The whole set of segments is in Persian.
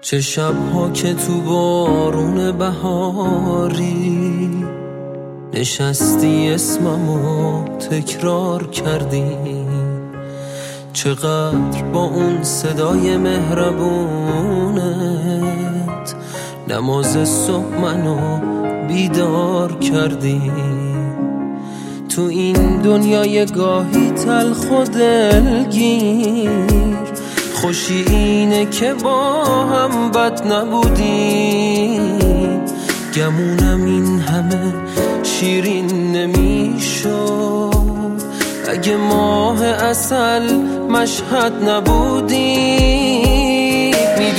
چه شب‌ها که تو بارون بهاری نشستی اسممو تکرار کردی، چقدر با اون صدای مهربونت نماز صبح منو بیدار کردی. تو این دنیای گاهی تلخ و دلگیر، خوشی اینه که با هم بد نبودیم. گمونم این همه شیرین نمیشد اگه ماه عسل مشهد نبودیم.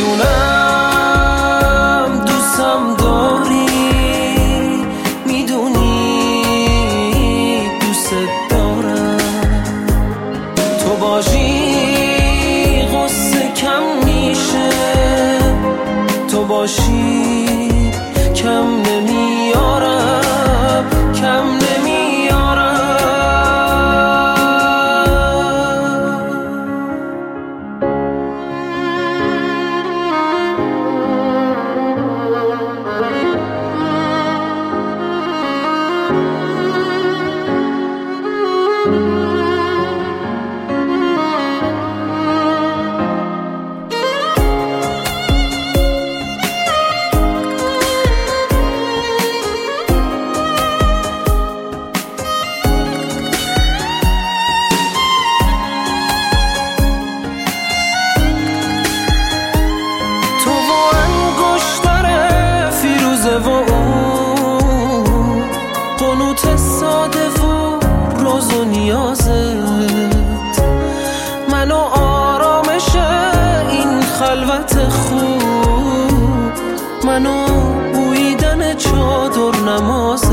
میدونم دوستم داری، میدونی دوست دارم، تو باشی غصه کم میشه، تو باشی کم نمیارم، کم نمیارم. و اون قنوت ساده و روز و نیازت، منو آرامش این خلوت خوب، منو بویدن چادر نمازت.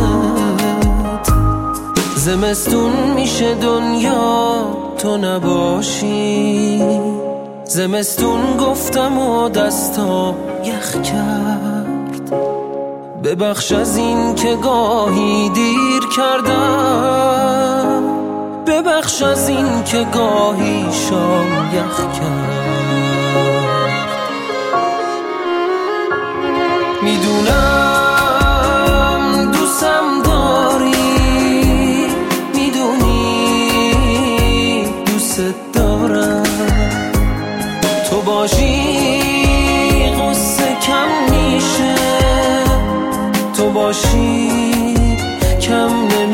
زمستون میشه دنیا تو نباشی، زمستون گفتم و دستا یخ کرد. ببخش از این که گاهی دیر کردم، ببخش از این که گاهی شام یخ کرد. میدونم دوستم داری، میدونی دوست دارم، تو باشی غصه کم میشه، تو باشی کم نمیشه.